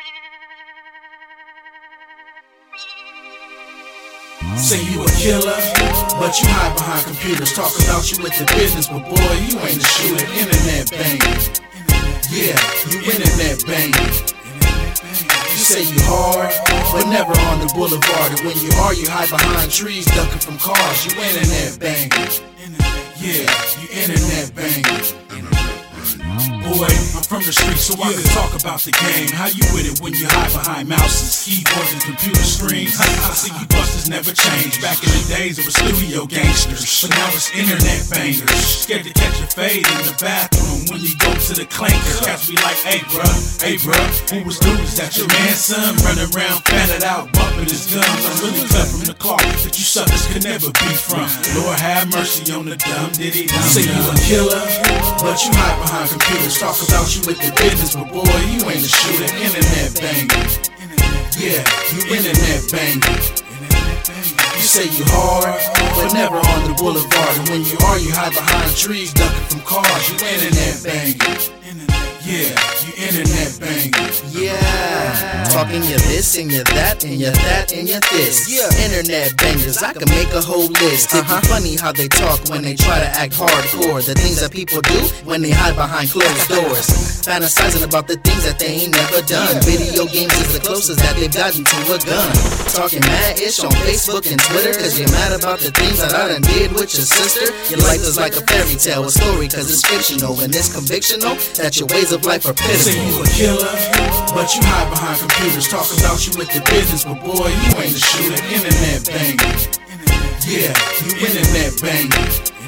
Say you a killer, but you hide behind computers. Talk about you with the business, but boy, you ain't a shooter. Internet banger. Yeah, you internet banger. You say you hard, but never on the boulevard. And when you are, you hide behind trees, ducking from cars. You internet banger. Yeah, you internet banger. Boy, I'm from the streets, so I can talk about the game. How you with it when you hide behind mouses, keyboards, and computer screens? I see you busters never change. Back in the days, it was studio gangsters, but now it's internet bangers. Scared to catch a fade in the bathroom when you go to the clanker. Cats be like, hey bruh, who was dudes? That your man, son? Running around, fatted out, bumping his gums. I'm really cut from the cloth that you suckers could never be from. Lord have mercy on the dumb diddy dumb. Say you a killer, but you hide behind computers. Talk about you with the business, but boy, you ain't a shooter. Internet banger. Yeah, you internet banger. You say you hard, but never on the boulevard. And when you are, you hide behind trees, ducking from cars. You internet banger. Yeah, you internet banger. Yeah, talking you this and you that and you that and you this. Yeah, internet bangers, I can make a whole list. It'd be funny how they talk when they try to act hardcore. The things that people do when they hide behind closed doors, fantasizing about the things that they ain't never done. Video games is the closest that they've gotten to a gun. Talking mad-ish on Facebook and Twitter, cause you're mad about the things that I done did with your sister. Your life is like a fairy tale, a story cause it's fictional, and it's convictional that your ways of life are pitiful. Say you a killer, but you hide behind computers. Talk about you with the business, but boy, you ain't a shooter. Internet banger. Yeah, you internet banger.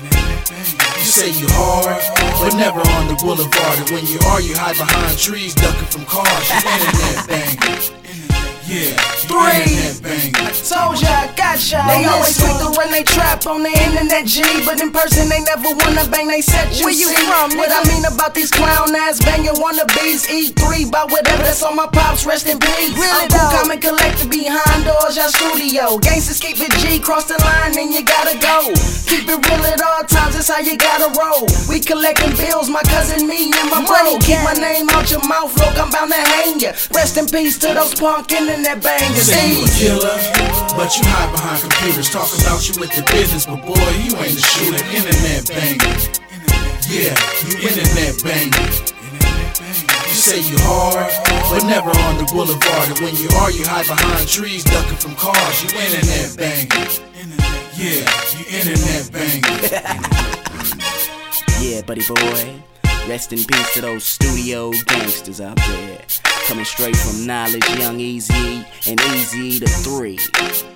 You say you hard, but never on the boulevard. And when you are, you hide behind trees, ducking from cars. You internet banger. Yeah, you internet banger. Told ya, I got ya. They always quick to run they trap on the internet, G, but in person they never wanna bang. They set you. Where you see from, what I mean about these clown ass banging wannabes? E3 by whatever that's on my pops. Rest in peace. Really Uncle though. Common collector behind doors, y'all studio. Gangsters keep it G, cross the line and you gotta go. Keep it real at all times, that's how you gotta roll. We collecting bills, my cousin, me, and my bro. Keep my name out your mouth, look, I'm bound to hang ya. Rest in peace to those punk internet bangers. Say you a killer, but you hide behind computers. Talk about you with the business, but boy, you ain't a shooter. Internet banger. Yeah, you internet banger. You say you hard, but never on the boulevard. And when you are, you hide behind trees, ducking from cars. You internet banger. Yeah, you internet banger. Yeah, buddy boy. Rest in peace to those studio gangsters out there. Coming straight from Knowledge, Young Easy, and Easy to 3.